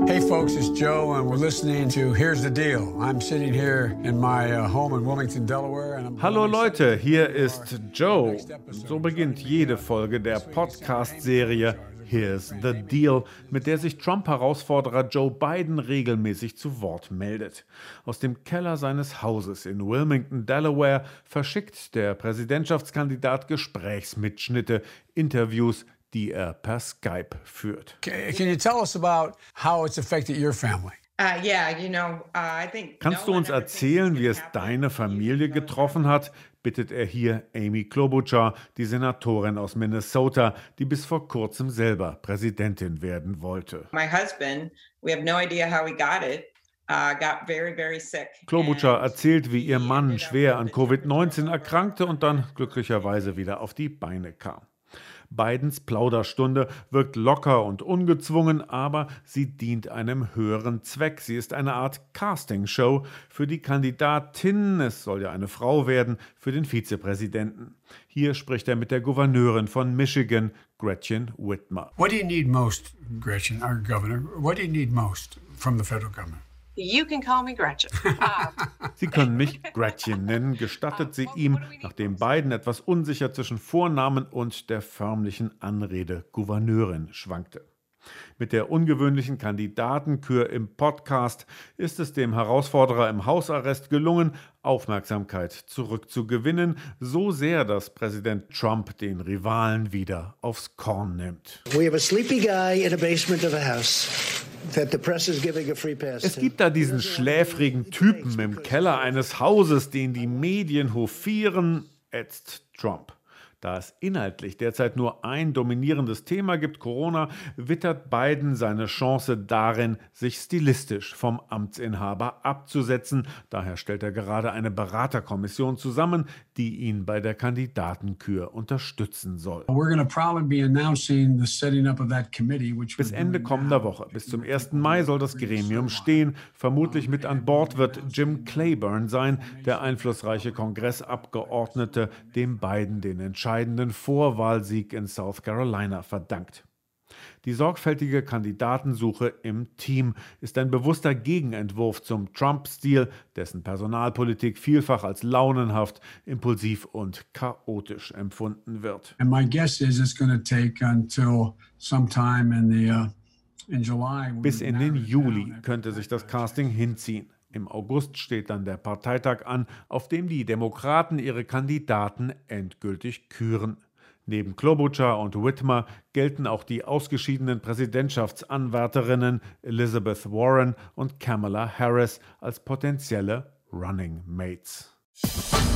Hey folks, it's Joe and we're listening to Here's the Deal. I'm sitting here in my home in Wilmington, Delaware. And Hallo Leute, hier ist Joe. So beginnt jede Folge der Podcast-Serie Here's the Deal, mit der sich Trump-Herausforderer Joe Biden regelmäßig zu Wort meldet. Aus dem Keller seines Hauses in Wilmington, Delaware, verschickt der Präsidentschaftskandidat Gesprächsmitschnitte, Interviews, die er per Skype führt. Can you tell us about how it's affected your family? Kannst du uns erzählen, wie es deine Familie getroffen hat? Bittet er hier Amy Klobuchar, die Senatorin aus Minnesota, die bis vor kurzem selber Präsidentin werden wollte. My husband, we have no idea how he got it. Got very, very sick. Klobuchar erzählt, wie ihr Mann schwer an Covid-19 erkrankte und dann glücklicherweise wieder auf die Beine kam. Bidens Plauderstunde wirkt locker und ungezwungen, aber sie dient einem höheren Zweck. Sie ist eine Art Castingshow für die Kandidatin, es soll ja eine Frau werden, für den Vizepräsidenten. Hier spricht er mit der Gouverneurin von Michigan, Gretchen Whitmer. What do you need most, Gretchen, our governor? What do you need most from the federal government? You can call me Gretchen. Sie können mich Gretchen nennen, gestattet sie ihm, nachdem Biden etwas unsicher zwischen Vornamen und der förmlichen Anrede Gouverneurin schwankte. Mit der ungewöhnlichen Kandidatenkür im Podcast ist es dem Herausforderer im Hausarrest gelungen, Aufmerksamkeit zurückzugewinnen, so sehr, dass Präsident Trump den Rivalen wieder aufs Korn nimmt. We have a sleepy guy in a basement of a house that the press is giving a free pass to. Es gibt da diesen schläfrigen Typen im Keller eines Hauses, den die Medien hofieren, ätzt Trump. Da es inhaltlich derzeit nur ein dominierendes Thema gibt, Corona, wittert Biden seine Chance darin, sich stilistisch vom Amtsinhaber abzusetzen. Daher stellt er gerade eine Beraterkommission zusammen, die ihn bei der Kandidatenkür unterstützen soll. Bis Ende kommender Woche, bis zum 1. Mai soll das Gremium stehen. Vermutlich mit an Bord wird Jim Clyburn sein, der einflussreiche Kongressabgeordnete, dem Biden den entscheidenden Vorwahlsieg in South Carolina verdankt. Die sorgfältige Kandidatensuche im Team ist ein bewusster Gegenentwurf zum Trump-Stil, dessen Personalpolitik vielfach als launenhaft, impulsiv und chaotisch empfunden wird. And my guess is it's going to take until sometime in July. Bis in den Juli könnte sich das Casting hinziehen. Im August steht dann der Parteitag an, auf dem die Demokraten ihre Kandidaten endgültig küren. Neben Klobuchar und Whitmer gelten auch die ausgeschiedenen Präsidentschaftsanwärterinnen Elizabeth Warren und Kamala Harris als potenzielle Running Mates.